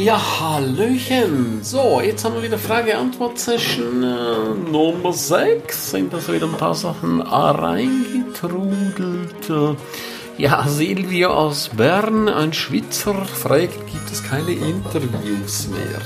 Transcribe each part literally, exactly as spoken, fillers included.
Ja, Hallöchen. So, jetzt haben wir wieder Frage-Antwort-Session äh, Nummer sechs. Sind das wieder ein paar Sachen reingetrudelt. Ja, Silvio aus Bern, ein Schweizer, fragt, gibt es keine Interviews mehr?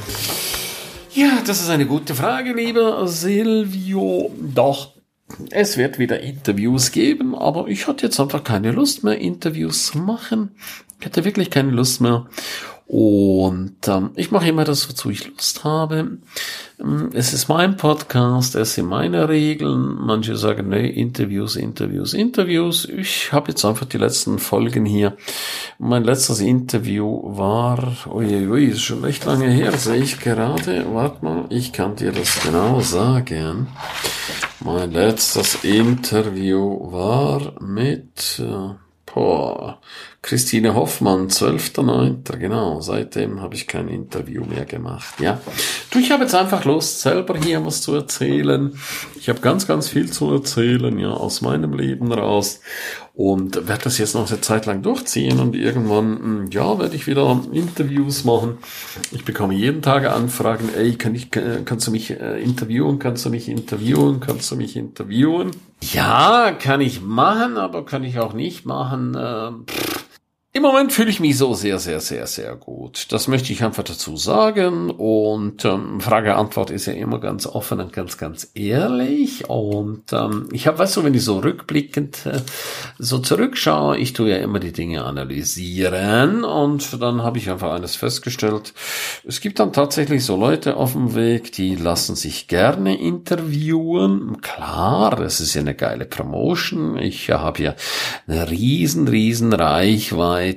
Ja, das ist eine gute Frage, lieber Silvio. Doch, es wird wieder Interviews geben, aber ich hatte jetzt einfach keine Lust mehr, Interviews zu machen. Ich hatte wirklich keine Lust mehr. Und ähm, ich mache immer das, wozu ich Lust habe. Es ist mein Podcast, es sind meine Regeln. Manche sagen, nee, Interviews, Interviews, Interviews. Ich habe jetzt einfach die letzten Folgen hier. Mein letztes Interview war, uiuiui, ist schon recht lange her, sehe ich gerade. Warte mal, ich kann dir das genau sagen. Mein letztes Interview war mit... Äh, Boah, Christine Hoffmann, zwölfter neunter genau. Seitdem habe ich kein Interview mehr gemacht, ja. Du, ich habe jetzt einfach Lust, selber hier was zu erzählen. Ich habe ganz, ganz viel zu erzählen, ja, aus meinem Leben raus. Und werde das jetzt noch eine Zeit lang durchziehen und irgendwann, ja, werde ich wieder Interviews machen. Ich bekomme jeden Tag Anfragen, ey, kann ich, kannst du mich äh, interviewen, kannst du mich interviewen, kannst du mich interviewen? Ja, kann ich machen, aber kann ich auch nicht machen. Äh, Im Moment fühle ich mich so sehr, sehr, sehr, sehr gut. Das möchte ich einfach dazu sagen. Und ähm, Frage-Antwort ist ja immer ganz offen und ganz, ganz ehrlich. Und ähm, ich habe, weißt du, wenn ich so rückblickend äh, so zurückschaue, ich tue ja immer die Dinge analysieren. Und dann habe ich einfach eines festgestellt. Es gibt dann tatsächlich so Leute auf dem Weg, die lassen sich gerne interviewen. Klar, das ist ja eine geile Promotion. Ich äh, habe ja eine riesen, riesen Reichweite.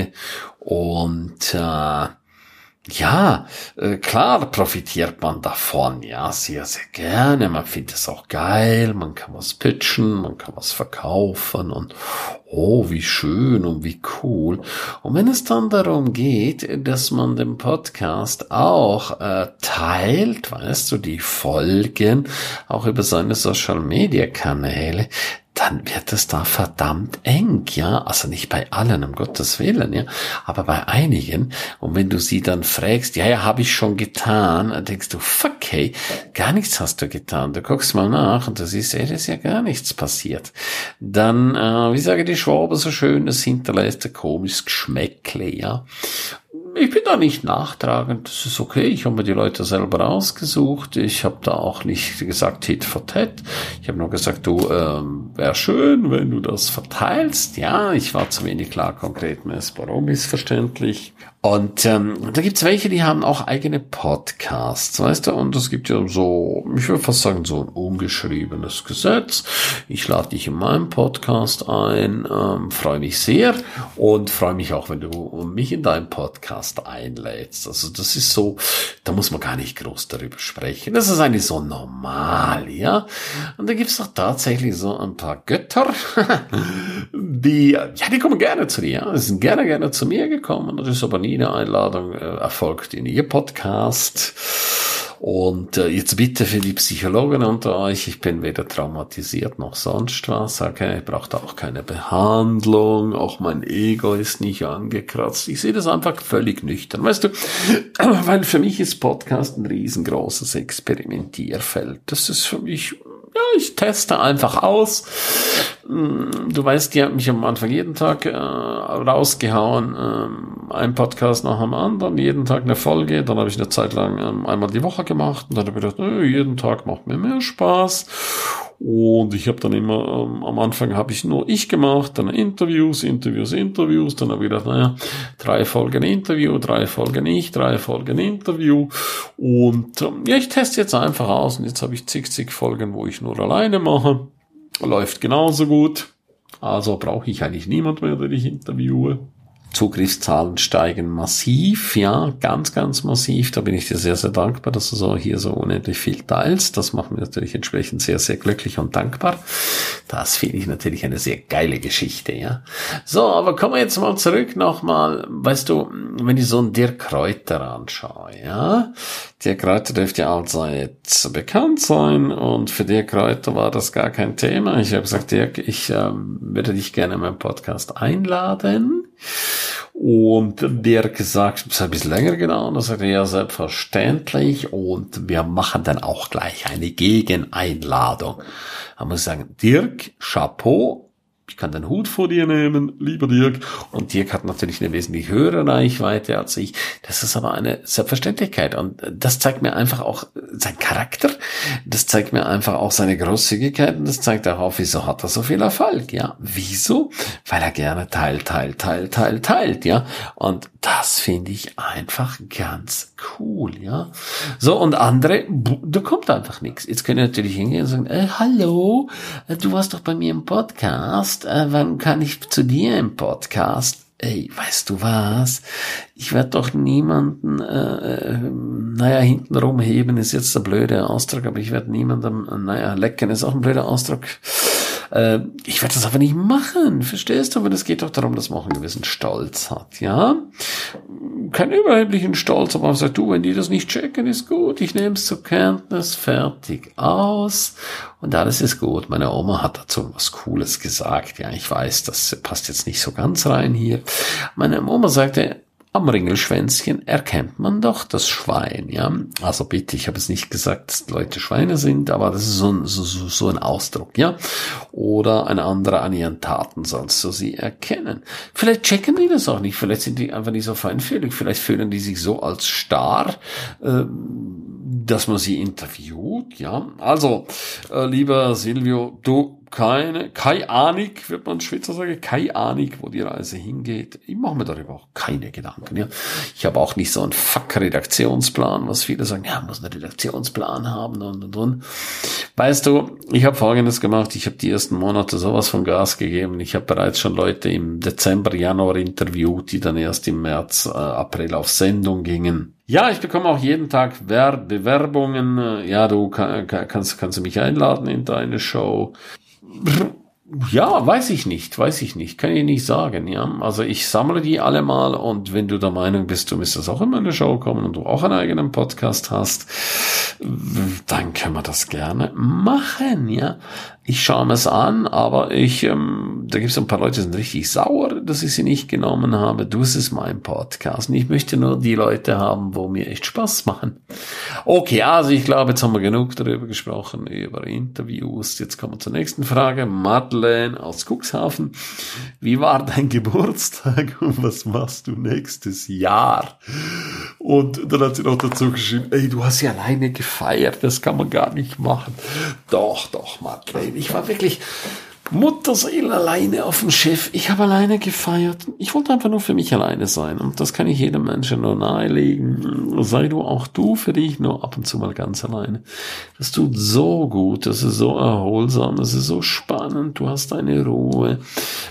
Und äh, ja, äh, klar profitiert man davon, ja, sehr, sehr gerne. Man findet es auch geil, man kann was pitchen, man kann was verkaufen und oh, wie schön und wie cool. Und wenn es dann darum geht, dass man den Podcast auch äh, teilt, weißt du, die Folgen, auch über seine Social-Media-Kanäle, dann wird es da verdammt eng, ja, also nicht bei allen, um Gottes Willen, ja, aber bei einigen. Und wenn du sie dann fragst, ja, ja, habe ich schon getan, dann denkst du, fuck, hey, gar nichts hast du getan. Du guckst mal nach und du siehst, ey, da ist ja gar nichts passiert. Dann, äh, wie sagen die Schwaben so schön, es hinterlässt ein komisches Geschmäckle, ja. Ich bin da nicht nachtragend, das ist okay, ich habe mir die Leute selber ausgesucht, ich habe da auch nicht gesagt Tit for Tat, ich habe nur gesagt, du, ähm, wäre schön, wenn du das verteilst, ja, ich war zu wenig klar, konkret, warum missverständlich. Und ähm, da gibt's welche, die haben auch eigene Podcasts, weißt du, und es gibt ja so, ich würde fast sagen, so ein ungeschriebenes Gesetz. Ich lade dich in meinem Podcast ein, ähm, freue mich sehr und freue mich auch, wenn du mich in deinem Podcast einlädst. Also das ist so, da muss man gar nicht groß darüber sprechen. Das ist eigentlich so normal, ja. Und da gibt's doch tatsächlich so ein paar Götter, die, ja, die kommen gerne zu dir, ja. Die sind gerne, gerne zu mir gekommen. Das ist aber nie eine Einladung äh, erfolgt in ihr Podcast. Und äh, jetzt bitte für die Psychologen unter euch, ich bin weder traumatisiert noch sonst was, okay, ich brauche da auch keine Behandlung, auch mein Ego ist nicht angekratzt, ich sehe das einfach völlig nüchtern, weißt du, weil für mich ist Podcast ein riesengroßes Experimentierfeld, das ist für mich, ja, ich teste einfach aus. Du weißt, die hat mich am Anfang jeden Tag äh, rausgehauen, ähm, ein Podcast nach dem anderen, jeden Tag eine Folge, dann habe ich eine Zeit lang ähm, einmal die Woche gemacht und dann habe ich gedacht, äh, jeden Tag macht mir mehr Spaß. Und ich habe dann immer, ähm, am Anfang habe ich nur ich gemacht, dann Interviews, Interviews, Interviews, dann habe ich gedacht, naja, drei Folgen Interview, drei Folgen ich, drei Folgen Interview und ähm, ja, ich teste jetzt einfach aus und jetzt habe ich zig, zig Folgen, wo ich nur alleine mache, läuft genauso gut, also brauche ich eigentlich niemand mehr, den ich interviewe. Zugriffszahlen steigen massiv, ja, ganz, ganz massiv. Da bin ich dir sehr, sehr dankbar, dass du so hier so unendlich viel teilst. Das macht mich natürlich entsprechend sehr, sehr glücklich und dankbar. Das finde ich natürlich eine sehr geile Geschichte, ja. So, aber kommen wir jetzt mal zurück nochmal. Weißt du, wenn ich so einen Dirk Kräuter anschaue, ja. Dirk Kräuter dürfte ja allseits bekannt sein und für Dirk Kräuter war das gar kein Thema. Ich habe gesagt, Dirk, ich ähm, würde dich gerne in meinen Podcast einladen. Und Dirk sagt, es hat ein bisschen länger gedauert, das sagt er ja selbstverständlich und wir machen dann auch gleich eine Gegeneinladung. Da muss ich sagen, Dirk, Chapeau, ich kann den Hut vor dir nehmen, lieber Dirk. Und Dirk hat natürlich eine wesentlich höhere Reichweite als ich. Das ist aber eine Selbstverständlichkeit. Und das zeigt mir einfach auch sein Charakter. Das zeigt mir einfach auch seine Großzügigkeit. Und das zeigt auch, wieso hat er so viel Erfolg, ja? Wieso? Weil er gerne teilt, teilt, teilt, teilt, teilt, ja? Und das finde ich einfach ganz cool, ja? So, und andere, da kommt einfach nichts. Jetzt können wir natürlich hingehen und sagen, äh, hallo, du warst doch bei mir im Podcast. Äh, wann kann ich zu dir im Podcast? Ey, weißt du was? Ich werde doch niemanden, äh, naja, hintenrum heben ist jetzt der blöde Ausdruck, aber ich werde niemandem, naja, lecken ist auch ein blöder Ausdruck. Äh, ich werde das aber nicht machen, verstehst du? Aber es geht doch darum, dass man auch einen gewissen Stolz hat, ja? Keinen überheblichen Stolz, aber man sagt, du, wenn die das nicht checken, ist gut, ich nehme es zur Kenntnis, fertig, aus und alles ist gut. Meine Oma hat dazu was Cooles gesagt, ja, ich weiß, das passt jetzt nicht so ganz rein hier. Meine Oma sagte, am Ringelschwänzchen erkennt man doch das Schwein, ja. Also bitte, ich habe es nicht gesagt, dass die Leute Schweine sind, aber das ist so ein, so, so, so ein Ausdruck, ja. Oder ein anderer an ihren Taten sollst du sie erkennen. Vielleicht checken die das auch nicht, vielleicht sind die einfach nicht so feinfühlig, vielleicht fühlen die sich so als starr, äh, dass man sie interviewt, ja. Also, äh, lieber Silvio, du, keine, keine Ahnung, wird man in Schweizer sagen, keine Ahnung, wo die Reise hingeht. Ich mache mir darüber auch keine Gedanken, ja. Ich habe auch nicht so einen Fuck-Redaktionsplan, was viele sagen, ja, muss einen Redaktionsplan haben und und und. Weißt du, ich habe Folgendes gemacht, ich habe die ersten Monate sowas von Gas gegeben. Ich habe bereits schon Leute im Dezember, Januar interviewt, die dann erst im März, äh, April auf Sendung gingen. Ja, ich bekomme auch jeden Tag Ver- Bewerbungen. Ja, du kann, kannst, kannst du mich einladen in deine Show. Ja, weiß ich nicht, weiß ich nicht, kann ich nicht sagen, ja. Also ich sammle die alle mal und wenn du der Meinung bist, du müsstest auch in meine Show kommen und du auch einen eigenen Podcast hast, dann können wir das gerne machen, ja. Ich schaue mir es an, aber ich, ähm, da gibt es ein paar Leute, die sind richtig sauer, dass ich sie nicht genommen habe. Du, es ist mein Podcast und ich möchte nur die Leute haben, wo mir echt Spaß machen. Okay, also ich glaube, jetzt haben wir genug darüber gesprochen, über Interviews. Jetzt kommen wir zur nächsten Frage. Madeleine aus Cuxhaven. Wie war dein Geburtstag und was machst du nächstes Jahr? Und dann hat sie noch dazu geschrieben, ey, du hast ja alleine gefeiert, das kann man gar nicht machen. Doch, doch, Madeleine. Ich war wirklich Mutterseele alleine auf dem Schiff. Ich habe alleine gefeiert. Ich wollte einfach nur für mich alleine sein. Und das kann ich jedem Menschen nur nahelegen. Sei du auch du für dich nur ab und zu mal ganz alleine. Das tut so gut. Das ist so erholsam. Das ist so spannend. Du hast deine Ruhe.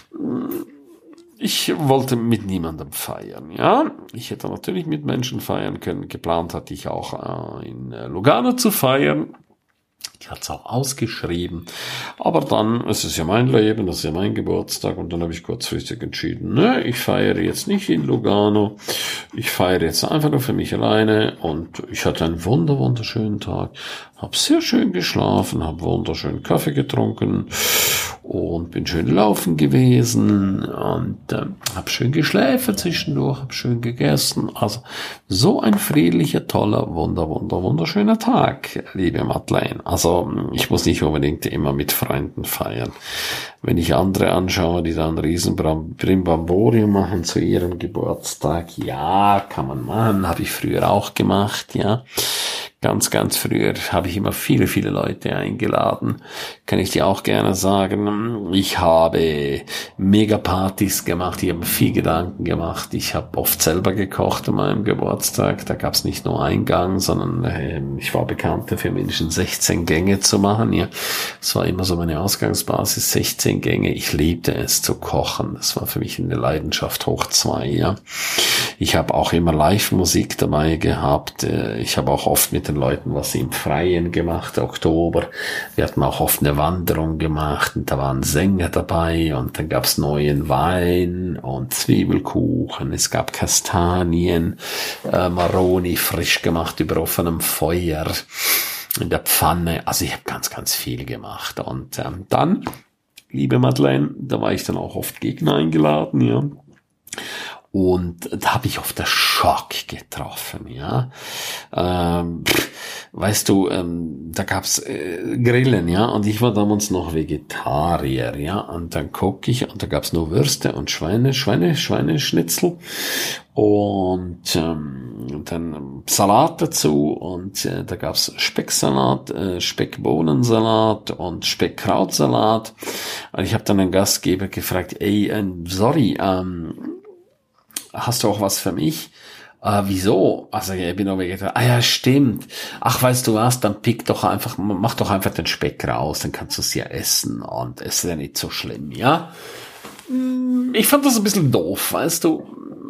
Ich wollte mit niemandem feiern, ja. Ich hätte natürlich mit Menschen feiern können. Geplant hatte ich auch äh, in Lugano zu feiern. Ich hatte es auch ausgeschrieben. Aber dann, es ist ja mein Leben, das ist ja mein Geburtstag. Und dann habe ich kurzfristig entschieden, ne, ich feiere jetzt nicht in Lugano. Ich feiere jetzt einfach nur für mich alleine. Und ich hatte einen wunder, wunderschönen Tag. Habe sehr schön geschlafen, habe wunderschönen Kaffee getrunken und bin schön laufen gewesen und äh, habe schön geschlafen zwischendurch, habe schön gegessen. Also so ein friedlicher, toller, wunder, wunder, wunderschöner Tag, liebe Madeleine. Also ich muss nicht unbedingt immer mit Freunden feiern. Wenn ich andere anschaue, die dann riesen Brimborium machen zu ihrem Geburtstag, ja, kann man machen, habe ich früher auch gemacht, ja. Ganz, ganz früher habe ich immer viele, viele Leute eingeladen. Kann ich dir auch gerne sagen. Ich habe Mega-Partys gemacht. Ich habe viel Gedanken gemacht. Ich habe oft selber gekocht an meinem Geburtstag. Da gab es nicht nur einen Gang, sondern äh, ich war bekannt dafür, mindestens sechzehn Gänge zu machen. Ja, das war immer so meine Ausgangsbasis, sechzehn Gänge. Ich liebte es zu kochen. Das war für mich eine Leidenschaft hoch zwei. Ja, ich habe auch immer Live-Musik dabei gehabt. Ich habe auch oft mit den Leuten was im Freien gemacht, Oktober. Wir hatten auch oft eine Wanderung gemacht und da waren Sänger dabei und dann gab's neuen Wein und Zwiebelkuchen, es gab Kastanien, äh, Maroni frisch gemacht über offenem Feuer in der Pfanne. Also ich habe ganz, ganz viel gemacht und ähm, dann, liebe Madeleine, da war ich dann auch oft Gegner eingeladen, ja. Und da habe ich auf der Schock getroffen, ja. Ähm, weißt du, ähm, da gab's äh, Grillen, ja, und ich war damals noch Vegetarier, ja, und dann gucke ich, und da gab's nur Würste und Schweine, Schweine, Schweineschnitzel und ähm, dann Salat dazu, und äh, da gab's Specksalat, äh, Speckbohnensalat und Speckkrautsalat. Und ich habe dann den Gastgeber gefragt, ey, äh, sorry, ähm, hast du auch was für mich? Äh, wieso? Also, ich bin auch Vegetarier. Ah ja, stimmt. Ach, weißt du was, dann pick doch einfach, mach doch einfach den Speck raus, dann kannst du es ja essen, und es ist ja nicht so schlimm, ja? Ich fand das ein bisschen doof, weißt du?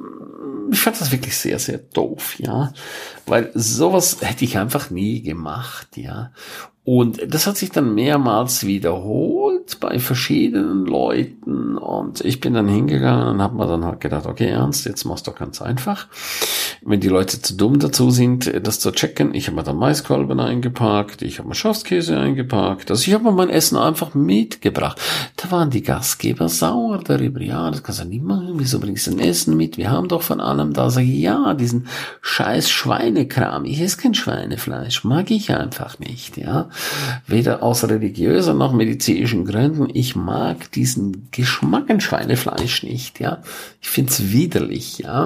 Ich fand das wirklich sehr, sehr doof, ja? Weil sowas hätte ich einfach nie gemacht, ja? Und das hat sich dann mehrmals wiederholt bei verschiedenen Leuten, und ich bin dann hingegangen und habe mir dann halt gedacht, okay, Ernst, jetzt mach's doch ganz einfach. Wenn die Leute zu dumm dazu sind, das zu checken, ich habe mir dann Maiskolben eingepackt, ich habe mir Schafskäse eingepackt, also ich habe mir mein Essen einfach mitgebracht. Da waren die Gastgeber sauer darüber, ja, das kannst du nicht machen, wieso bringst du ein Essen mit, wir haben doch von allem da. Sag ich, ja, diesen scheiß Schweinekram, ich esse kein Schweinefleisch, mag ich einfach nicht, ja. Weder aus religiösen noch medizinischen Gründen. Ich mag diesen Geschmack an Schweinefleisch nicht, ja. Ich find's widerlich, ja.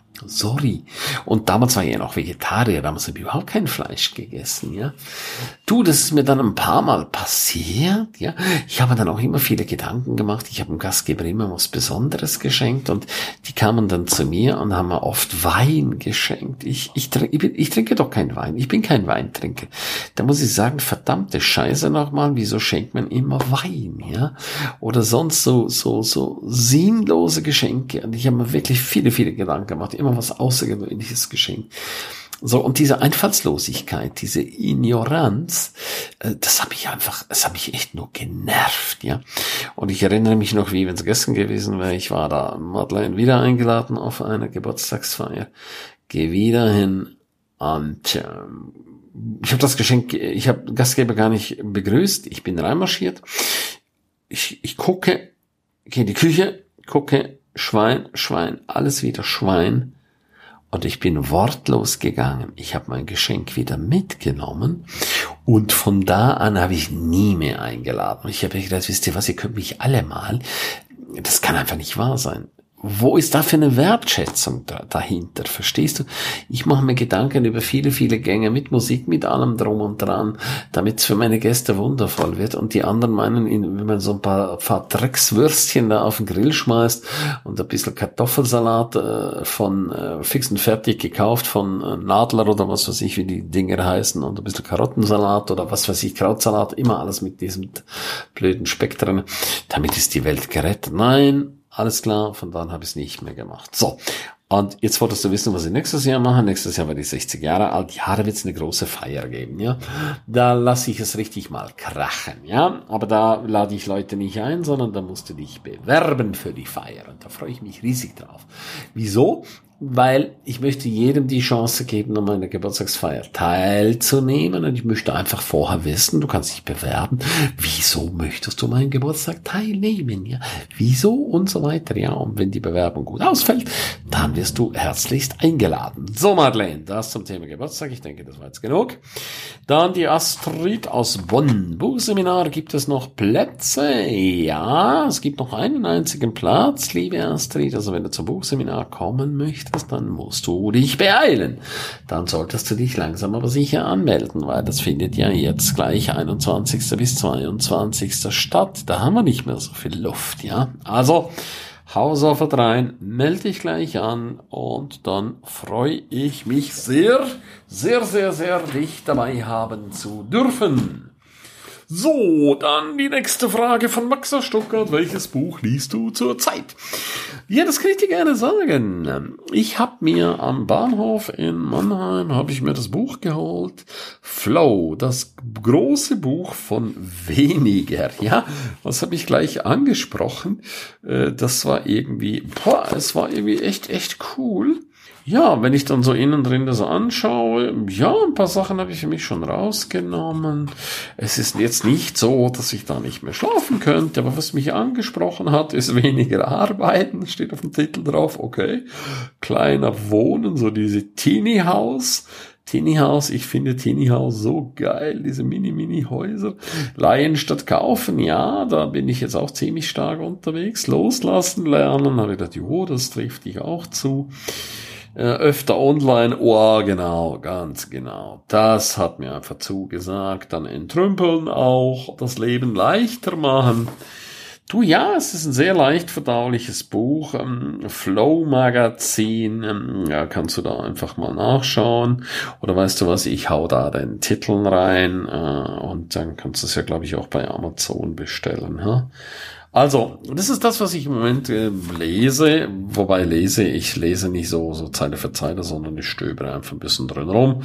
Sorry. Und damals war ich ja noch Vegetarier, damals habe ich überhaupt kein Fleisch gegessen, ja. Du, das ist mir dann ein paar Mal passiert, ja. Ich habe dann auch immer viele Gedanken gemacht. Ich habe dem Gastgeber immer was Besonderes geschenkt, und die kamen dann zu mir und haben mir oft Wein geschenkt. Ich, ich, trinke, ich, bin, ich trinke doch keinen Wein. Ich bin kein Weintrinker. Da muss ich sagen, verdammte Scheiße nochmal, wieso schenkt man immer Wein, ja? Oder sonst so, so, so sinnlose Geschenke. Und ich habe mir wirklich viele, viele Gedanken gemacht. Immer was Außergewöhnliches geschenkt. So, und diese Einfallslosigkeit, diese Ignoranz, das habe ich einfach, das habe mich echt nur genervt, ja. Und ich erinnere mich noch, wie wenn es gestern gewesen wäre, ich war da Madeleine wieder eingeladen auf eine Geburtstagsfeier, gehe wieder hin, und ähm, ich habe das Geschenk, ich habe Gastgeber gar nicht begrüßt, ich bin reinmarschiert, ich, ich gucke, gehe in die Küche, gucke, Schwein, Schwein, alles wieder Schwein. Und ich bin wortlos gegangen. Ich habe mein Geschenk wieder mitgenommen. Und von da an habe ich nie mehr eingeladen. Ich habe gedacht, wisst ihr was, ihr könnt mich alle mal. Das kann einfach nicht wahr sein. Wo ist da für eine Wertschätzung da, dahinter? Verstehst du? Ich mache mir Gedanken über viele, viele Gänge mit Musik, mit allem drum und dran, damit es für meine Gäste wundervoll wird. Und die anderen meinen, wenn man so ein paar, paar Dreckswürstchen da auf den Grill schmeißt und ein bisschen Kartoffelsalat äh, von äh, fix und fertig gekauft von äh, Nadler oder was weiß ich, wie die Dinger heißen, und ein bisschen Karottensalat oder was weiß ich, Krautsalat, immer alles mit diesem blöden Speck drin. Damit ist die Welt gerettet. Nein. Alles klar, von dann habe ich es nicht mehr gemacht. So, und jetzt wolltest du wissen, was ich nächstes Jahr mache. Nächstes Jahr werde ich sechzig Jahre alt. Ja, da wird es eine große Feier geben, ja. Da lasse ich es richtig mal krachen, ja. Aber da lade ich Leute nicht ein, sondern da musst du dich bewerben für die Feier. Und da freue ich mich riesig drauf. Wieso? Weil ich möchte jedem die Chance geben, an meiner Geburtstagsfeier teilzunehmen, und ich möchte einfach vorher wissen, du kannst dich bewerben, wieso möchtest du meinen Geburtstag teilnehmen, ja, wieso und so weiter, ja, und wenn die Bewerbung gut ausfällt, dann wirst du herzlichst eingeladen. So, Madeleine, das zum Thema Geburtstag, ich denke, das war jetzt genug. Dann die Astrid aus Bonn. Buchseminar, gibt es noch Plätze? Ja, es gibt noch einen einzigen Platz, liebe Astrid, also wenn du zum Buchseminar kommen möchtest, dann musst du dich beeilen. Dann solltest du dich langsam aber sicher anmelden, weil das findet ja jetzt gleich einundzwanzigsten bis zweiundzwanzigsten statt. Da haben wir nicht mehr so viel Luft, ja. Also, hau sofort rein, melde dich gleich an, und dann freue ich mich sehr, sehr, sehr, sehr, dich dabei haben zu dürfen. So, dann die nächste Frage von Max aus Stuttgart. Welches Buch liest du zurzeit? Ja, das kann ich dir gerne sagen. Ich habe mir am Bahnhof in Mannheim, habe ich mir das Buch geholt. Flow, das große Buch von Weniger. Ja, das habe ich gleich angesprochen. Das war irgendwie, boah, es war irgendwie echt, echt cool. Ja, wenn ich dann so innen drin das anschaue, ja, ein paar Sachen habe ich für mich schon rausgenommen. Es ist jetzt nicht so, dass ich da nicht mehr schlafen könnte, aber was mich angesprochen hat, ist weniger arbeiten, steht auf dem Titel drauf, okay. Kleiner Wohnen, so diese Teenie House. Teenie House, ich finde Teenie House so geil, diese Mini-Mini-Häuser. Leihen statt kaufen, ja, da bin ich jetzt auch ziemlich stark unterwegs. Loslassen lernen, habe ich gedacht, jo, das trifft dich auch zu. Äh, öfter online, oh, genau, ganz genau. Das hat mir einfach zugesagt. Dann entrümpeln auch, das Leben leichter machen. Du, ja, es ist ein sehr leicht verdauliches Buch, ähm, Flow Magazin, ähm, ja, kannst du da einfach mal nachschauen, oder weißt du was, ich hau da den Titel rein, äh, und dann kannst du es ja, glaube ich, auch bei Amazon bestellen, ha? Also, das ist das, was ich im Moment äh, lese, wobei lese, ich lese nicht so, so Zeile für Zeile, sondern ich stöbere einfach ein bisschen drin rum,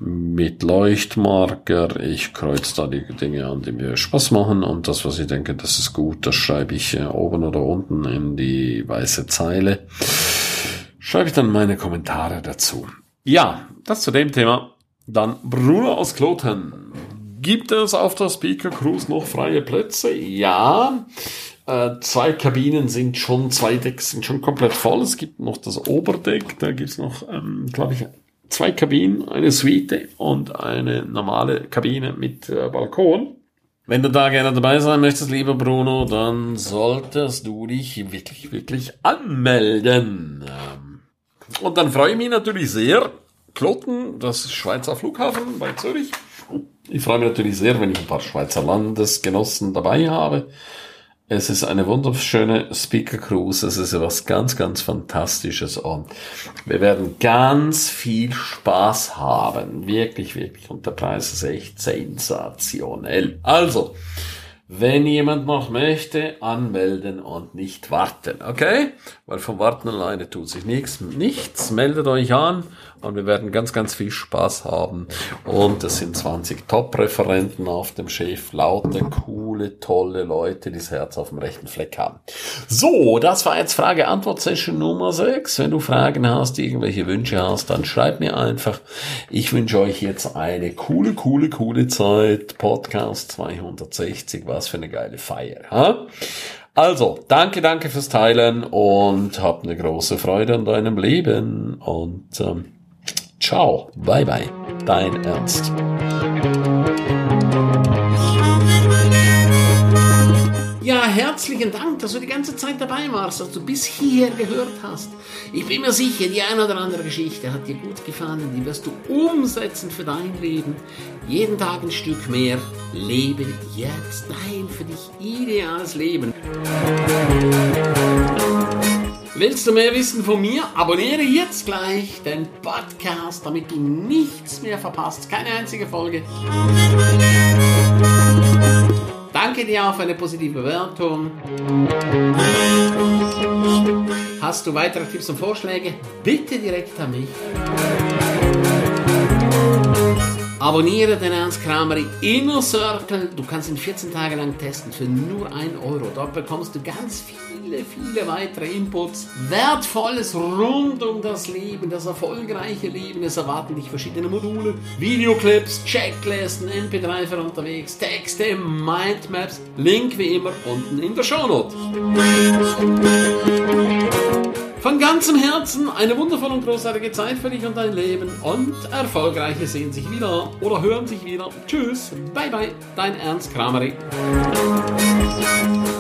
mit Leuchtmarker, ich kreuze da die Dinge an, die mir Spaß machen, und das, was ich denke, das ist gut, das schreibe ich äh, oben oder unten in die weiße Zeile, schreibe ich dann meine Kommentare dazu. Ja, das zu dem Thema. Dann Bruno aus Kloten. Gibt es auf der Speaker Cruise noch freie Plätze? Ja. Äh, zwei Kabinen sind schon, zwei Decks sind schon komplett voll. Es gibt noch das Oberdeck, da gibt's noch, ähm, glaube ich, zwei Kabinen, eine Suite und eine normale Kabine mit äh, Balkon. Wenn du da gerne dabei sein möchtest, lieber Bruno, dann solltest du dich wirklich, wirklich anmelden. Ähm, und dann freue ich mich natürlich sehr. Kloten, das ist Schweizer Flughafen bei Zürich. Ich freue mich natürlich sehr, wenn ich ein paar Schweizer Landesgenossen dabei habe. Es ist eine wunderschöne Speaker Cruise. Es ist etwas ganz, ganz Fantastisches und wir werden ganz viel Spaß haben. Wirklich, wirklich. Und der Preis ist echt sensationell. Also, wenn jemand noch möchte, anmelden und nicht warten, okay? Weil vom Warten alleine tut sich nichts. Nichts, meldet euch an und wir werden ganz, ganz viel Spaß haben. Und es sind zwanzig Top-Referenten auf dem Schiff, lauter, coole, tolle Leute, die das Herz auf dem rechten Fleck haben. So, das war jetzt Frage-Antwort-Session Nummer sechs. Wenn du Fragen hast, irgendwelche Wünsche hast, dann schreib mir einfach. Ich wünsche euch jetzt eine coole, coole, coole Zeit. Podcast zweihundertsechzig, was für eine geile Feier, ha? Also, danke, danke fürs Teilen und hab eine große Freude an deinem Leben und ähm, ciao, bye bye, dein Ernst. Ja, herzlichen Dank, dass du die ganze Zeit dabei warst, dass du bis hierher gehört hast. Ich bin mir sicher, die eine oder andere Geschichte hat dir gut gefallen, die wirst du umsetzen für dein Leben. Jeden Tag ein Stück mehr. Lebe jetzt dein für dich ideales Leben. Willst du mehr wissen von mir? Abonniere jetzt gleich den Podcast, damit du nichts mehr verpasst. Keine einzige Folge. Danke dir auch für eine positive Bewertung. Hast du weitere Tipps und Vorschläge? Bitte direkt an mich. Abonniere den Ernst Kramer Inner Circle. Du kannst ihn vierzehn Tage lang testen für nur ein Euro. Dort bekommst du ganz viele, viele weitere Inputs. Wertvolles rund um das Leben, das erfolgreiche Leben. Es erwarten dich verschiedene Module, Videoclips, Checklisten, M P drei für unterwegs, Texte, Mindmaps. Link wie immer unten in der Shownote. Von ganzem Herzen eine wundervolle und großartige Zeit für dich und dein Leben und Erfolgreiche sehen sich wieder oder hören sich wieder. Tschüss, bye bye, dein Ernst Kramer.